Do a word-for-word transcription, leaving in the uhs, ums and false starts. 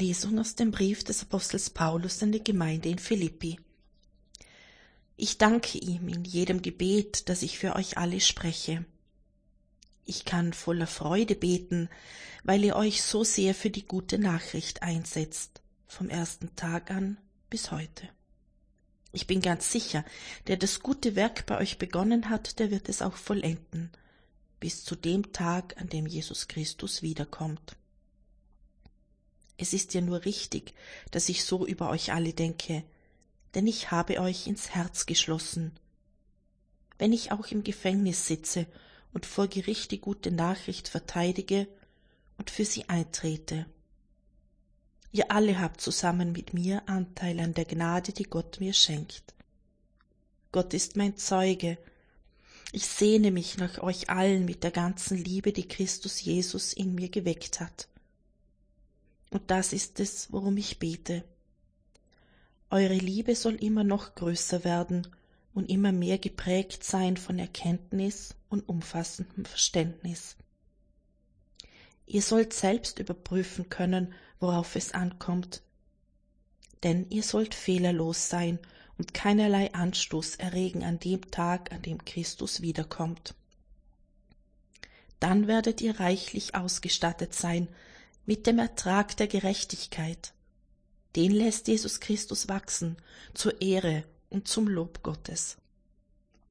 Lesung aus dem Brief des Apostels Paulus an die Gemeinde in Philippi. Ich danke ihm in jedem Gebet, dass ich für euch alle spreche. Ich kann voller Freude beten, weil ihr euch so sehr für die gute Nachricht einsetzt, vom ersten Tag an bis heute. Ich bin ganz sicher, der das gute Werk bei euch begonnen hat, der wird es auch vollenden, bis zu dem Tag, an dem Jesus Christus wiederkommt. Es ist ja nur richtig, dass ich so über euch alle denke, denn ich habe euch ins Herz geschlossen. Wenn ich auch im Gefängnis sitze und vor Gericht die gute Nachricht verteidige und für sie eintrete. Ihr alle habt zusammen mit mir Anteil an der Gnade, die Gott mir schenkt. Gott ist mein Zeuge. Ich sehne mich nach euch allen mit der ganzen Liebe, die Christus Jesus in mir geweckt hat. Und das ist es, worum ich bete. Eure Liebe soll immer noch größer werden und immer mehr geprägt sein von Erkenntnis und umfassendem Verständnis. Ihr sollt selbst überprüfen können, worauf es ankommt, denn ihr sollt fehlerlos sein und keinerlei Anstoß erregen an dem Tag, an dem Christus wiederkommt. Dann werdet ihr reichlich ausgestattet sein mit dem Ertrag der Gerechtigkeit. Den lässt Jesus Christus wachsen, zur Ehre und zum Lob Gottes.